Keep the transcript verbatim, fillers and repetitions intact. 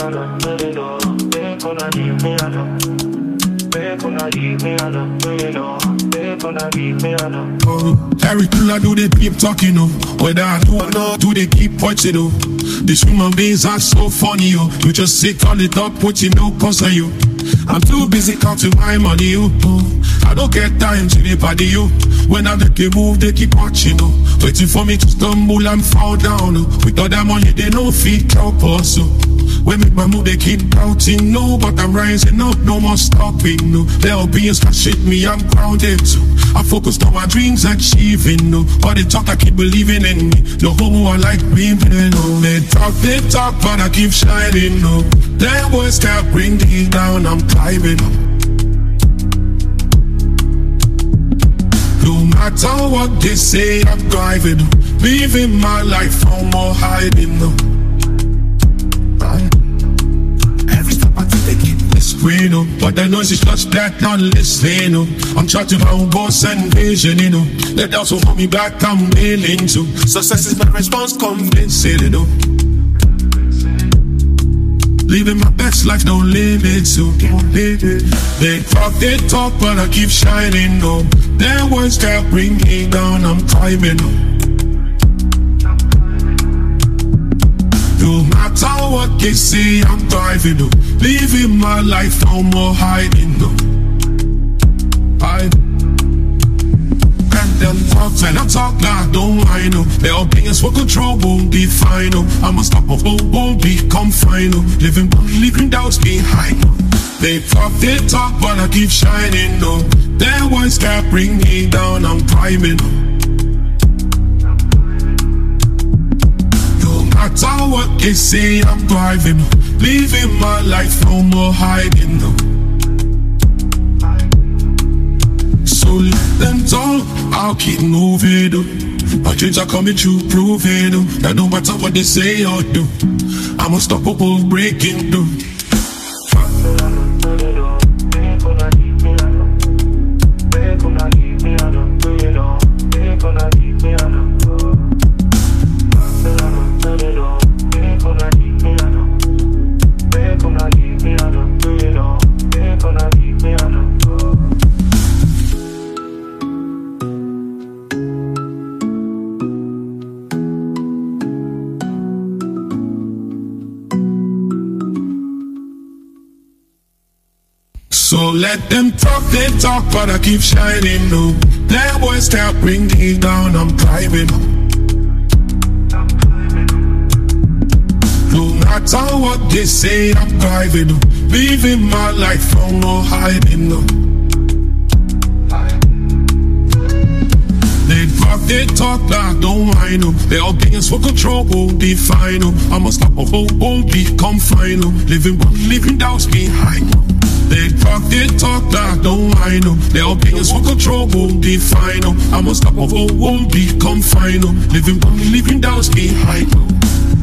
alone, baby, no. They're gonna leave me alone. They're gonna leave me alone, baby, no. They're gonna leave me alone. Oh, everything I do, they keep talking, oh. Whether I do or not, do they keep watching, oh. These human beings are so funny, oh. You just sit on the top, putting no concern, you. I'm too busy counting my money, you. Oh. I don't get time to the party, you. When I make a move, they keep watching, oh. Waiting for me to stumble and fall down, oh. With all that money, they no fit help us, oh. When make my move, they keep doubting, no. But I'm rising up, no more stopping, no. They'll be in shit me, I'm grounded, so I focus on my dreams achieving, no. All they talk, I keep believing in me. No homo, I like being there, no. They talk, they talk, but I keep shining, no. Their words can't bring me down, I'm climbing up. No matter what they say, I'm driving up. Living my life, no more hiding, no. Every step I take, they keep whispering, no. But the noise is just that, not listening, no. I'm charging my own boss and vision, you know. They also hold me back, I'm willing to. Success is my response, convincing, you know. Living my best life, no limits, so they talk, they talk, but I keep shining, no. Their words can't bring me down, I'm climbing, no. No matter what they say, I'm driving, no. Living my life, no more hiding, no. Hide. Them talk, and I talk like I don't I know. Their opinions for control won't be final. I'm unstoppable, won't become final. Living, leaving doubts behind. They talk, they talk, but I keep shining, no. Their words can't bring me down, I'm climbing. No matter what they say, I'm driving. Living my life, no more hiding, no. So let them talk, I'll keep moving, though. My dreams are coming true, proving, though, that no matter what they say or do, I'm unstoppable, breaking through. So let them talk, they talk, but I keep shining, no. Their words can't bring me down, I'm climbing. No matter what they say, I'm driving, no. Living my life, no more hiding, no. They talk, they talk like I don't I know. Their opinions for control won't be final. I'm unstoppable, won't become final. Living, leaving doubts behind. They talk, they talk like I don't I know. Their opinions for control won't be final. I'm unstoppable, won't become final. Living, leaving doubts behind.